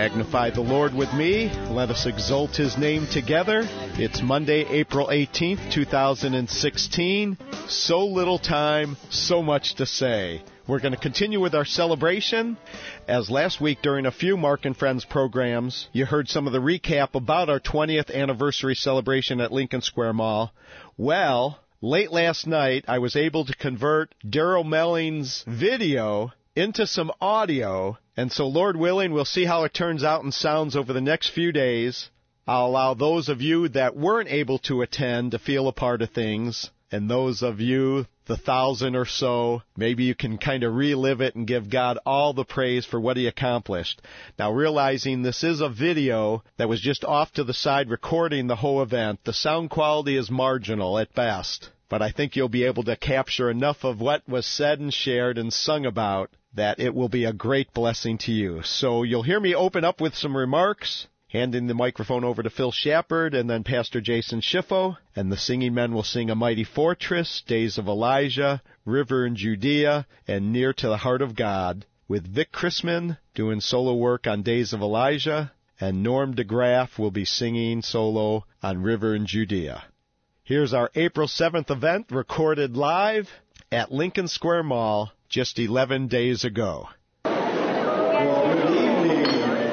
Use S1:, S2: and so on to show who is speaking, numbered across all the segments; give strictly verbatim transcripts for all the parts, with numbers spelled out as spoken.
S1: Magnify the Lord with me. Let us exalt His name together. It's Monday, April eighteenth, two thousand sixteen. So little time, so much to say. We're going to continue with our celebration. As last week during a few Mark and Friends programs, you heard some of the recap about our twentieth anniversary celebration at Lincoln Square Mall. Well, late last night, I was able to convert Daryl Melling's video into some audio, and so Lord willing, we'll see how it turns out and sounds over the next few days. I'll allow those of you that weren't able to attend to feel a part of things, and those of you, the thousand or so, maybe you can kind of relive it and give God all the praise for what He accomplished. Now, realizing this is a video that was just off to the side recording the whole event, the sound quality is marginal at best, but I think you'll be able to capture enough of what was said and shared and sung about that it will be a great blessing to you. So you'll hear me open up with some remarks, handing the microphone over to Phil Shepard and then Pastor Jason Schiffo, and the singing men will sing A Mighty Fortress, Days of Elijah, River in Judea, and Near to the Heart of God, with Vic Chrisman doing solo work on Days of Elijah, and Norm DeGraff will be singing solo on River in Judea. Here's our April seventh event recorded live at Lincoln Square Mall just eleven days ago.
S2: Well, good evening.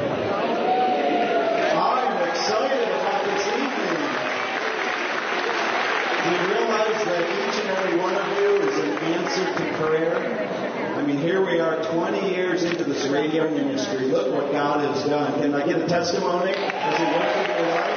S2: I'm excited about this evening. Do you realize that each and every one of you is an answer to prayer? I mean, here we are twenty years into this radio ministry. Look what God has done. Can I get a testimony? Has He worked in your life?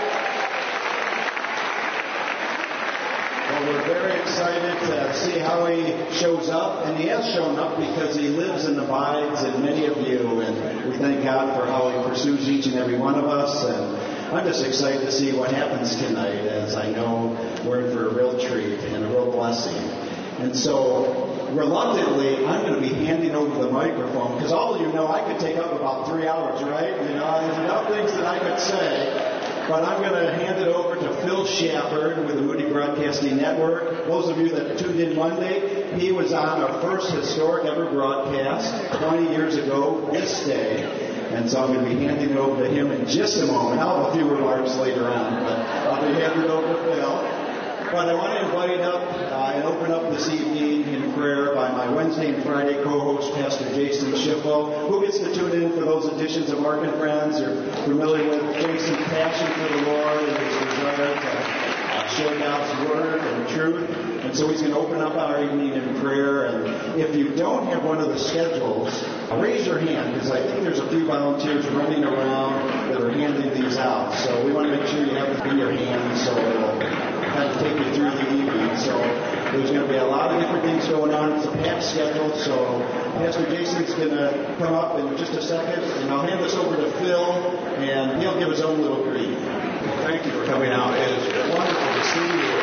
S2: Well, we're very excited to see how He shows up, and He has shown up because He lives and abides in many of you, and we thank God for how He pursues each and every one of us, and I'm just excited to see what happens tonight, as I know we're in for a real treat and a real blessing. And so, reluctantly, I'm going to be handing over the microphone, because all of you know I could take up about three hours, right? You know, there's enough things that I could say. But I'm going to hand it over to Phil Shepard with the Moody Broadcasting Network. Those of you that tuned in Monday, he was on our first historic ever broadcast twenty years ago this day. And so I'm going to be handing it over to him in just a moment. I'll have a few remarks later on, but I'll be handing it over to Phil. But I want to invite up uh, and open up this evening in prayer by my Wednesday and Friday co-host, Pastor Jason Schiffo, who gets to tune in for those editions of Mark and Friends. You're familiar with Jason's passion for the Lord and his desire to uh, share God's Word and truth. And so he's going to open up our evening in prayer. And if you don't have one of the schedules, raise your hand, because I think there's a few volunteers running around that are handing these out. So we want to make sure you have it in your hand so it'll kind of take you through the evening. So there's going to be a lot of different things going on. It's a packed schedule. So Pastor Jason's going to come up in just a second, and I'll hand this over to Phil, and he'll give his own little greeting.
S3: Thank you for coming out. It is wonderful to see you.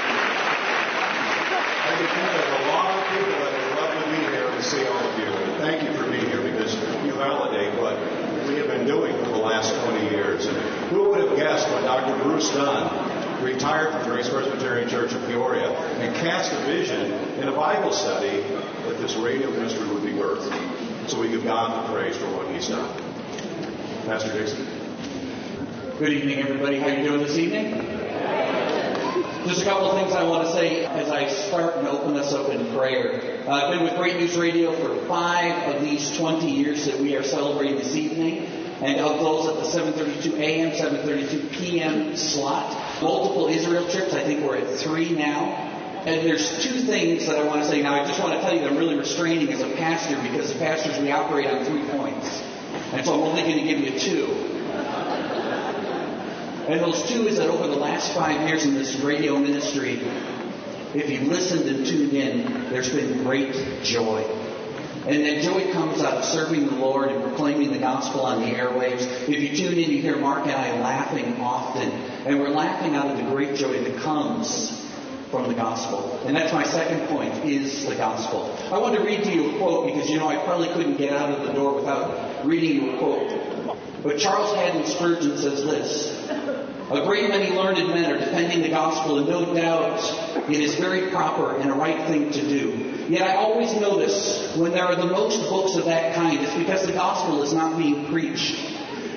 S3: I can think of a lot of people that would love to be here and see all of you. And thank you for being here, because you validate what we have been doing for the last twenty years. And who would have guessed when Doctor Bruce Dunn retired from Grace Presbyterian Church of Peoria and cast a vision in a Bible study that this radio ministry would be birthed. So we give God the praise for what He's done. Pastor Dixon.
S4: Good evening, everybody. How are you doing this evening? Just a couple of things I want to say as I start and open us up in prayer. Uh, I've been with Great News Radio for five of these twenty years that we are celebrating this evening. And of those at the seven thirty-two a.m., seven thirty-two p.m. slot. Multiple Israel trips. I think we're at three now. And there's two things that I want to say. Now, I just want to tell you that I'm really restraining as a pastor, because as pastors, we operate on three points. And so I'm only going to give you two. And those two is that over the last five years in this radio ministry, if you've listened and tuned in, there's been great joy. And that joy comes out of serving the Lord and proclaiming the gospel on the airwaves. If you tune in, you hear Mark and I laughing often. And we're laughing out of the great joy that comes from the gospel. And that's my second point, is the gospel. I want to read to you a quote, because, you know, I probably couldn't get out of the door without reading you a quote. But Charles Haddon Spurgeon says this: a great many learned men are defending the gospel, and no doubt it is very proper and a right thing to do. Yet I always notice when there are the most books of that kind, it's because the gospel is not being preached.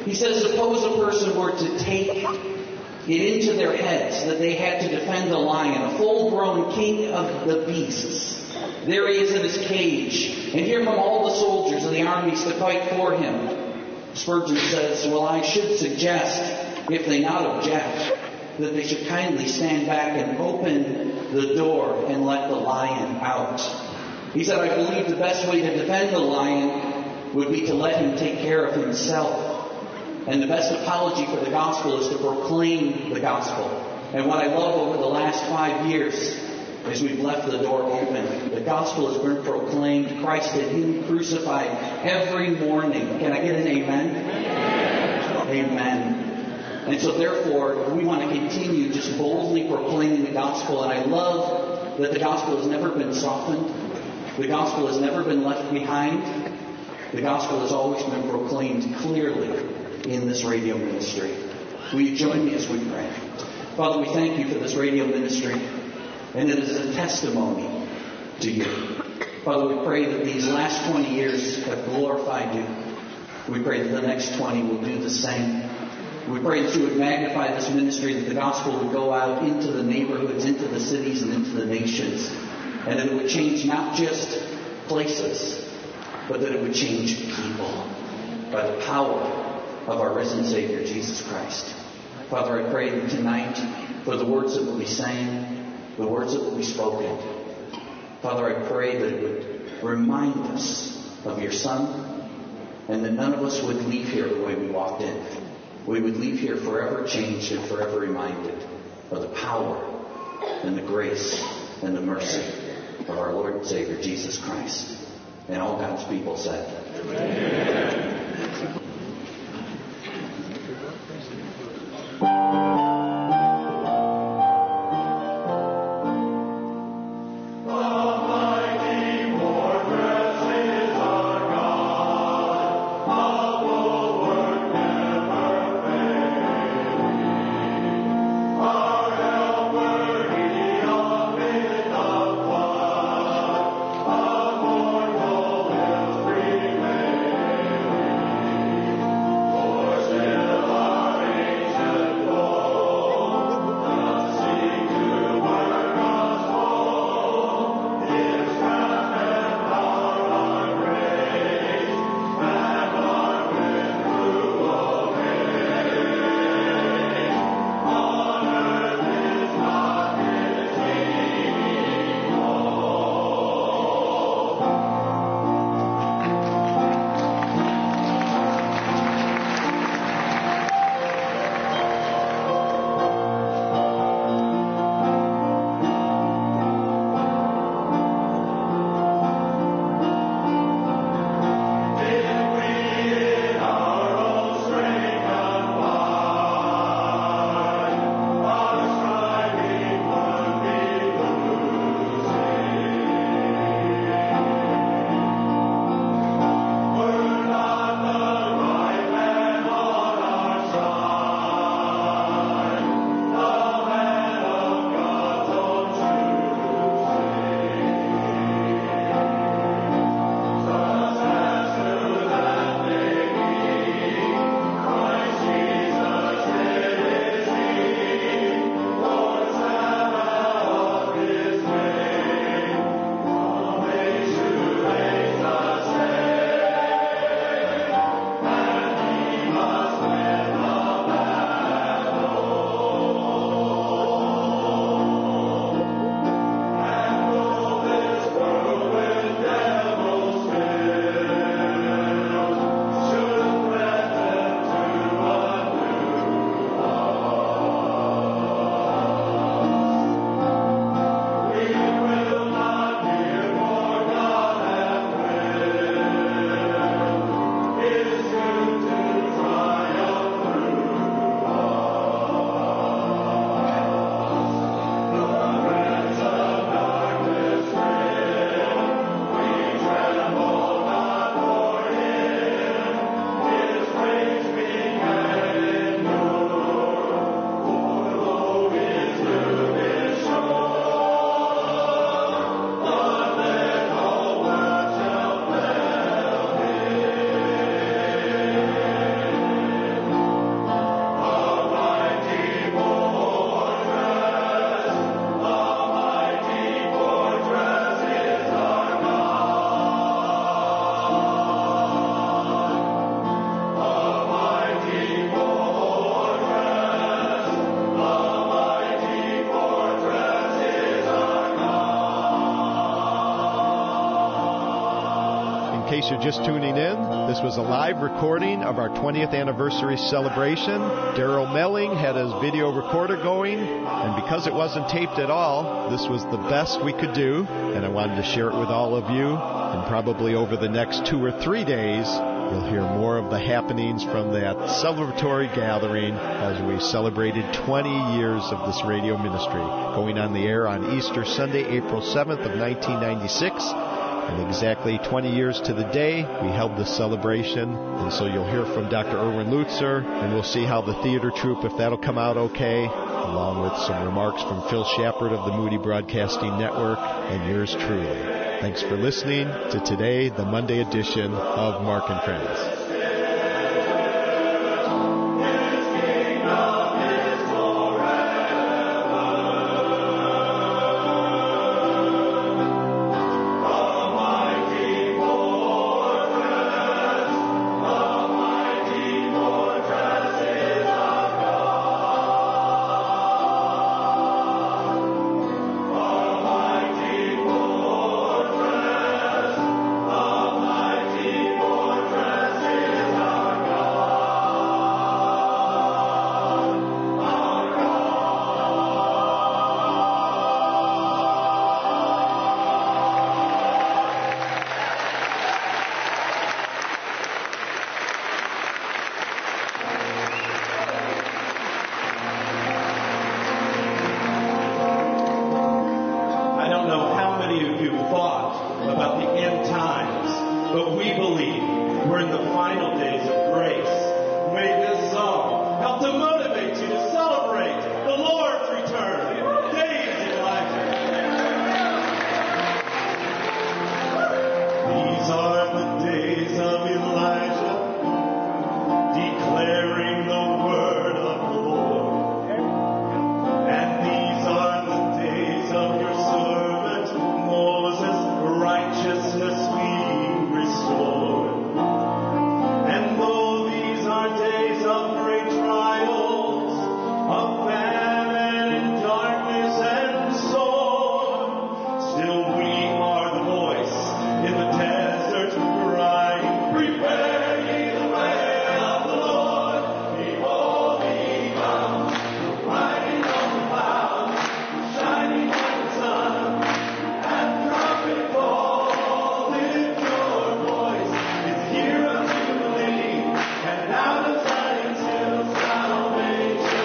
S4: He says, suppose a person were to take it into their heads that they had to defend a lion, a full-grown king of the beasts. There he is in his cage, and here come all the soldiers of the armies to fight for him. Spurgeon says, well, I should suggest, if they not object, that they should kindly stand back and open the door and let the lion out. He said, I believe the best way to defend the lion would be to let him take care of himself. And the best apology for the gospel is to proclaim the gospel. And what I love over the last five years is we've left the door open. The gospel has been proclaimed. Christ and Him crucified every morning. Can I get an amen? Amen. Amen. And so therefore, we want to continue just boldly proclaiming the gospel. And I love that the gospel has never been softened. The gospel has never been left behind. The gospel has always been proclaimed clearly in this radio ministry. Will you join me as we pray? Father, we thank you for this radio ministry, and it is a testimony to you. Father, we pray that these last twenty years have glorified you. We pray that the next twenty will do the same. We pray that you would magnify this ministry, that the gospel would go out into the neighborhoods, into the cities, and into the nations, and that it would change not just places, but that it would change people by the power of our risen Savior, Jesus Christ. Father, I pray that tonight, for the words that will be sang, the words that will be spoken, Father, I pray that it would remind us of your Son, and that none of us would leave here the way we walked in. We would leave here forever changed and forever reminded of the power and the grace and the mercy of our Lord and Savior, Jesus Christ. And all God's people said, Amen.
S1: in case you're just tuning in, this was a live recording of our twentieth anniversary celebration. Daryl Melling had his video recorder going, and because it wasn't taped at all, this was the best we could do, and I wanted to share it with all of you. And probably over the next two or three days, you'll hear more of the happenings from that celebratory gathering as we celebrated twenty years of this radio ministry, going on the air on Easter Sunday, April seventh of nineteen ninety-six. And exactly twenty years to the day, we held this celebration. And so you'll hear from Doctor Erwin Lutzer, and we'll see how the theater troupe, if that'll come out okay, along with some remarks from Phil Shepard of the Moody Broadcasting Network, and yours truly. Thanks for listening to today, the Monday edition of Mark and Friends.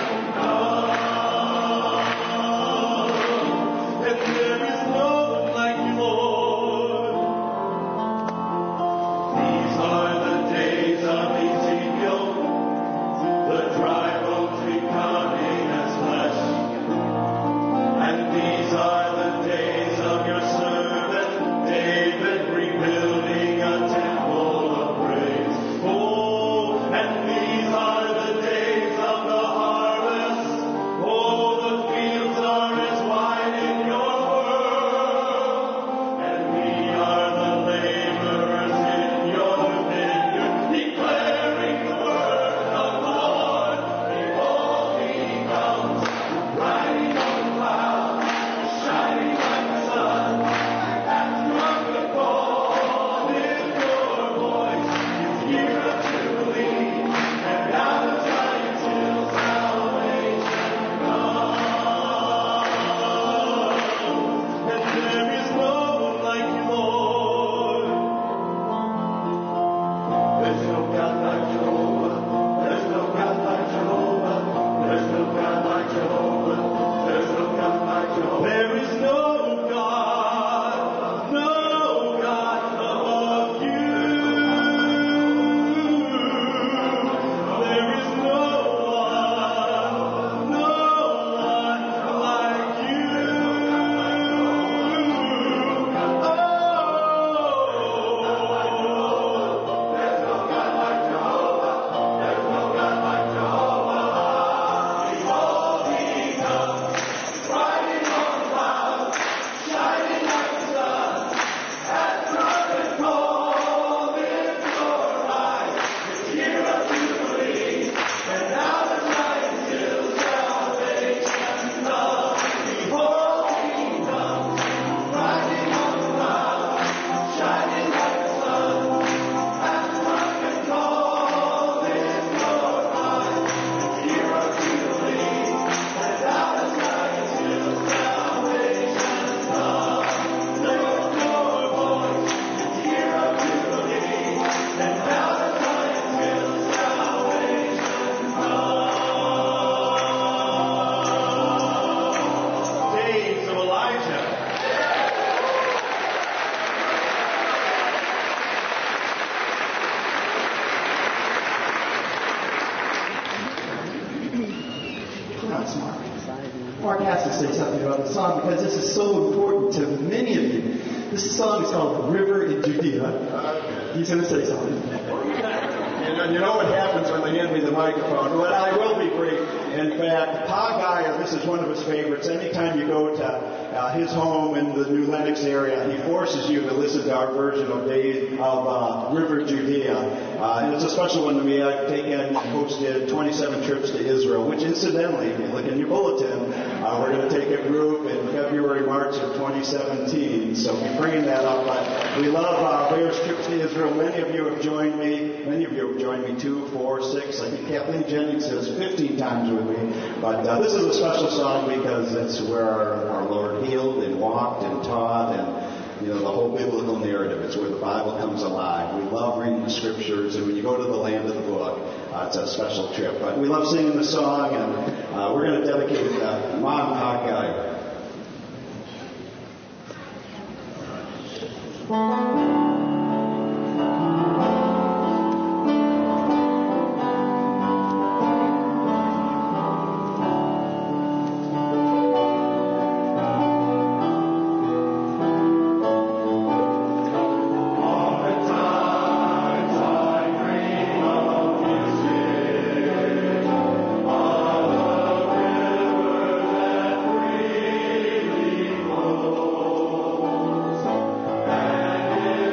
S5: There is no one like say something about the song because this is so important to many of you. This song is called River in Judea. He's going to say something.
S2: And you know what happens when they hand me the microphone? Well, I will be brief. In fact, Pa Gaia, this is one of his favorites. Anytime you go to uh, his home in the New Lenox area, he forces you to listen to our version of, Day, of uh, River Judea. Uh, and it's a special one to me. I've taken and hosted twenty-seven trips to Israel, which incidentally, if you look in your bulletin, uh, we're going to take a group in February, March of twenty seventeen. So be bringing that up. But we love uh, Bear's trips to Israel. Many of you have joined me. Many of you have joined me two, four, six. I think Kathleen Jennings says fifteen times with me. But uh, this is a special song because it's where our, our Lord healed and walked and taught and, you know, the whole biblical narrative. It's where the Bible comes alive. We love reading the scriptures, and when you go to the land of the book, uh, it's a special trip. But we love singing the song, and uh, we're going to dedicate it to Mom, Pa Gaia.
S6: Thank you.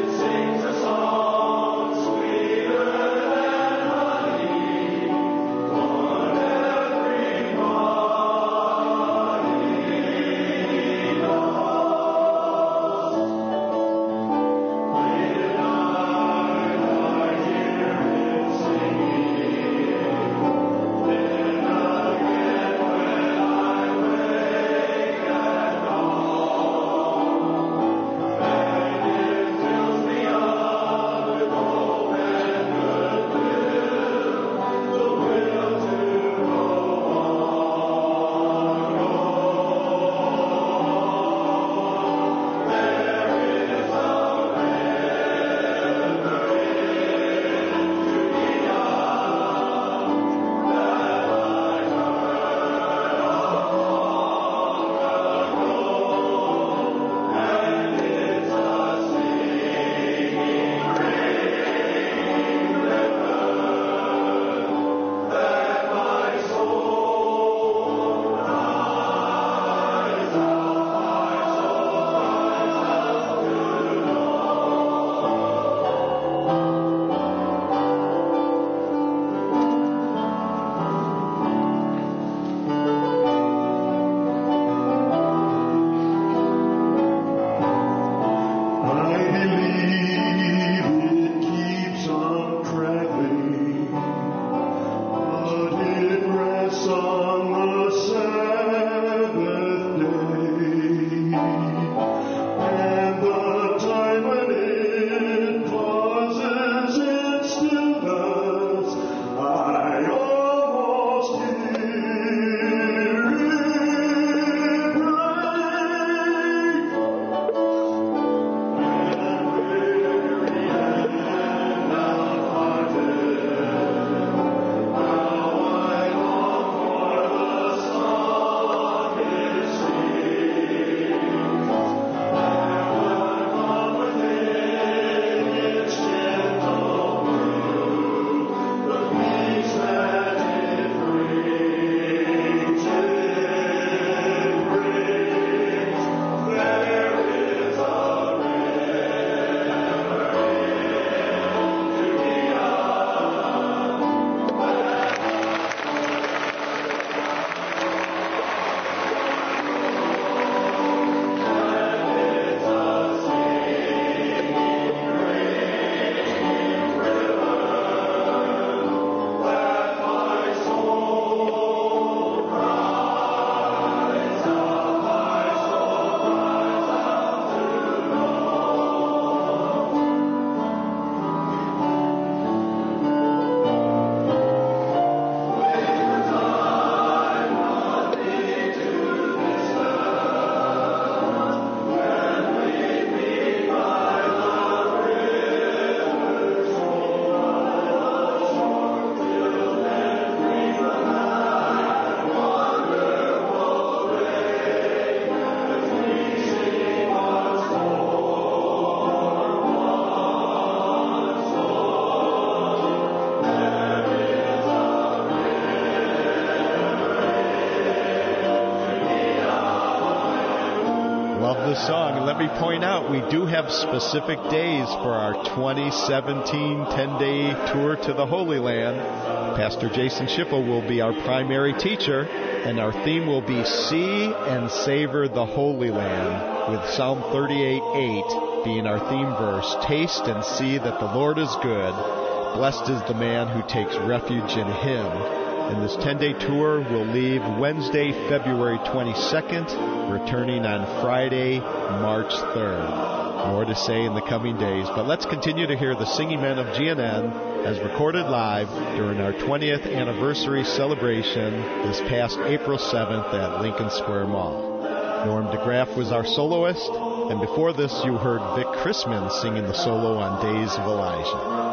S1: song. And let me point out, we do have specific days for our twenty seventeen ten-day tour to the Holy Land. Pastor Jason Schiffel will be our primary teacher, and our theme will be See and Savor the Holy Land, with Psalm thirty-eight eight being our theme verse. Taste and see that the Lord is good. Blessed is the man who takes refuge in him. And this ten-day tour will leave Wednesday, February twenty-second, returning on Friday, March third. More to say in the coming days, but let's continue to hear the singing men of G N N as recorded live during our twentieth anniversary celebration this past April seventh at Lincoln Square Mall. Norm DeGraff was our soloist, and before this you heard Vic Chrisman singing the solo on Days of Elijah.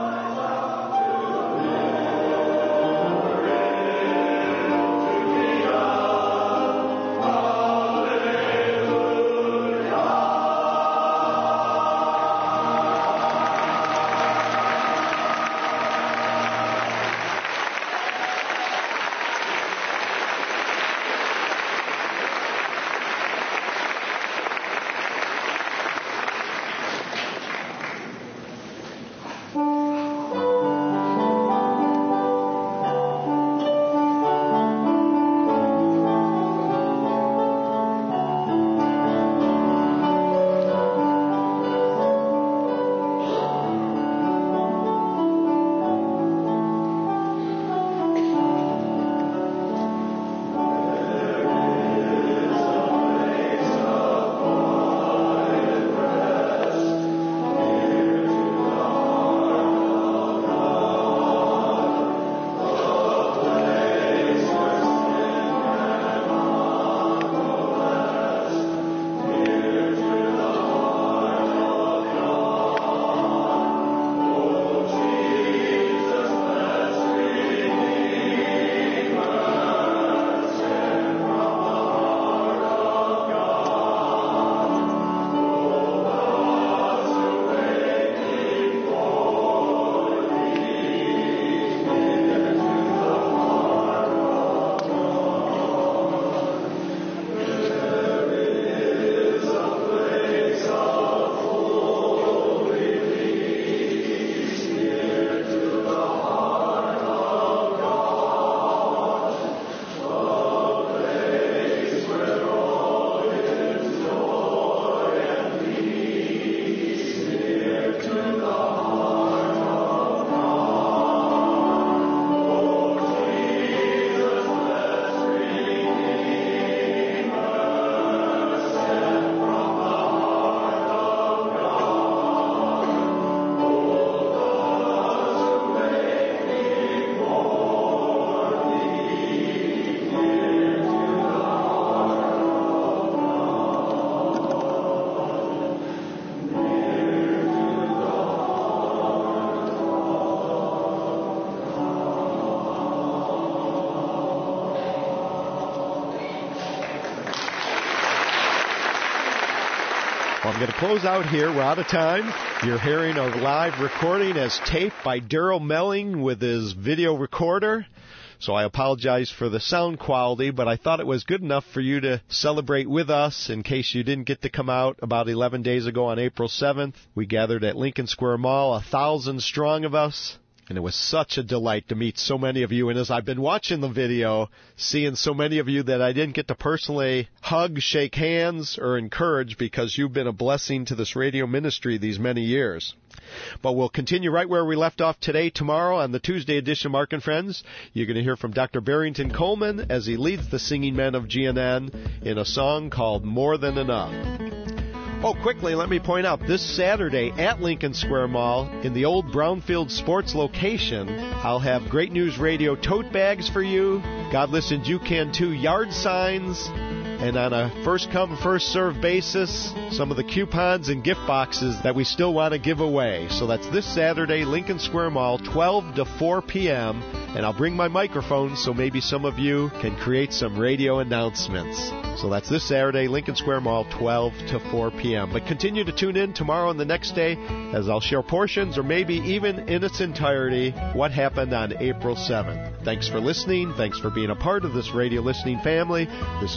S1: Well, I'm going to close out here. We're out of time. You're hearing a live recording as taped by Daryl Melling with his video recorder. So I apologize for the sound quality, but I thought it was good enough for you to celebrate with us in case you didn't get to come out about eleven days ago on April seventh. We gathered at Lincoln Square Mall, a thousand strong of us. And it was such a delight to meet so many of you. And as I've been watching the video, seeing so many of you that I didn't get to personally hug, shake hands, or encourage because you've been a blessing to this radio ministry these many years. But we'll continue right where we left off today, tomorrow, on the Tuesday edition of Mark and Friends. You're going to hear from Doctor Barrington Coleman as he leads the singing men of G N N in a song called More Than Enough. Oh, quickly, let me point out, this Saturday at Lincoln Square Mall, in the old Brownfield Sports location, I'll have Great News Radio tote bags for you, God Listens You Can Too yard signs, and on a first-come, first-served basis, some of the coupons and gift boxes that we still want to give away. So that's this Saturday, Lincoln Square Mall, twelve to four p.m., and I'll bring my microphone so maybe some of you can create some radio announcements. So that's this Saturday, Lincoln Square Mall, twelve to four p.m. But continue to tune in tomorrow and the next day as I'll share portions or maybe even in its entirety what happened on April seventh. Thanks for listening. Thanks for being a part of this radio listening family. This is Mark Burns.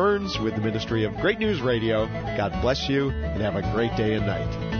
S1: Burns with the Ministry of Great News Radio. God bless you and have a great day and night.